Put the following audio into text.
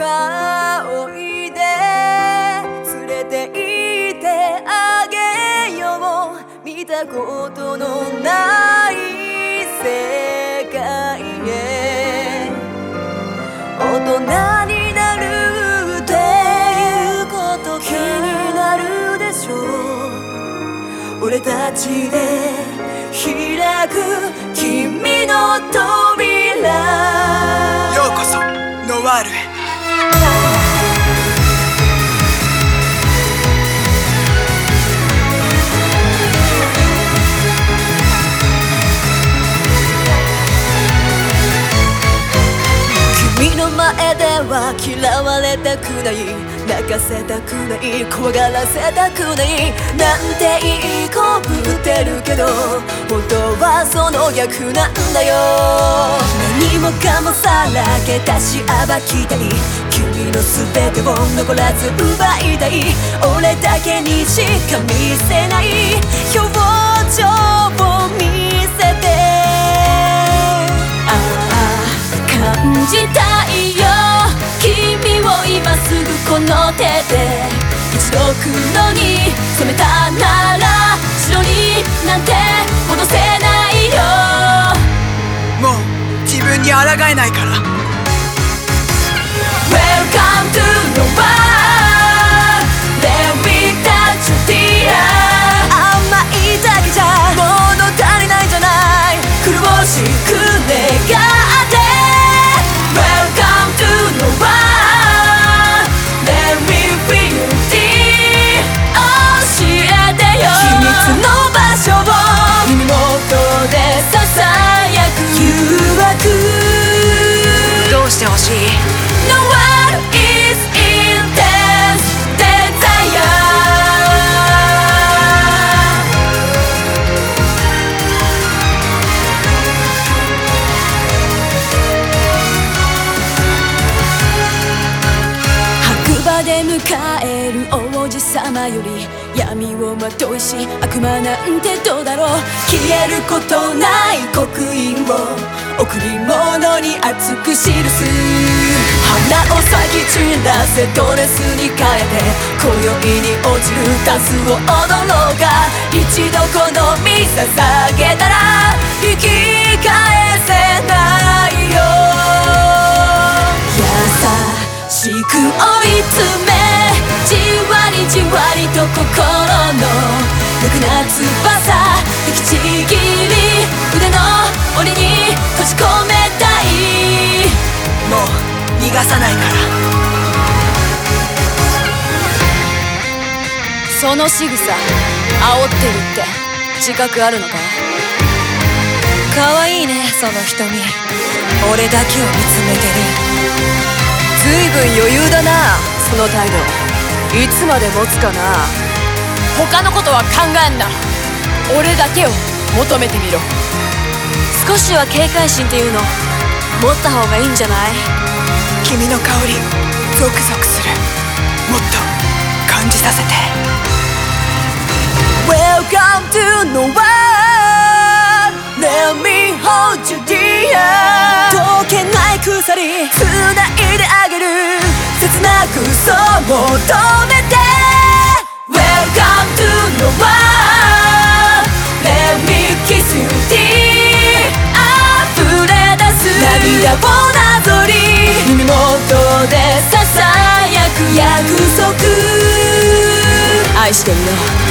さあおいで連れて行ってあげよう見たことのない世界へ大人になるっていうこと気になるでしょう俺たちで開く君の扉ようこそノワールへ君の前では嫌われたくない泣かせたくない怖がらせたくないなんていい子ぶってるけど本当はその逆なんだよ何もかもさらけ出し暴きたい君の全てを残らず奪いたい俺だけにしか見せない表情を見せて感じたいよ君を今すぐこの手で一度黒に染めたなら白になんて戻せないよもう自分に抗えないから Welcome to the world Let me touch your tear 甘いだけじゃ物足りないんじゃない苦しく願ってWelcome to the world Let me feel it 教えてよ秘密の場所を耳元でささやく誘惑どうしてほしい The world is intense desire白馬で迎える王子様より闇をまといし悪魔なんてどうだろう消えることない刻印を贈り物に熱く記す花を咲き散らせドレスに変えて今宵に落ちるダンスを踊ろうか一度この身捧げたら引き返せないよ優しく追い詰めじわりじわりと心の無垢な翼引きちぎり腕の檻に閉じ込めたいもう逃がさないからその仕草煽ってるって自覚あるのか可愛いねその瞳俺だけを見つめてるずいぶん余裕だなその態度いつまで持つかな他のことは考えんな俺だけを求めてみろ少しは警戒心っていうの持った方がいいんじゃない君の香りゾクゾクするもっと感じさせて Welcome to the world Let me hold you dear 溶けない鎖繋いであげる切なくそう求めて Welcome to the world Let me kiss you dear 溢れ出す涙をなぞり耳元でささやく約束愛してるよ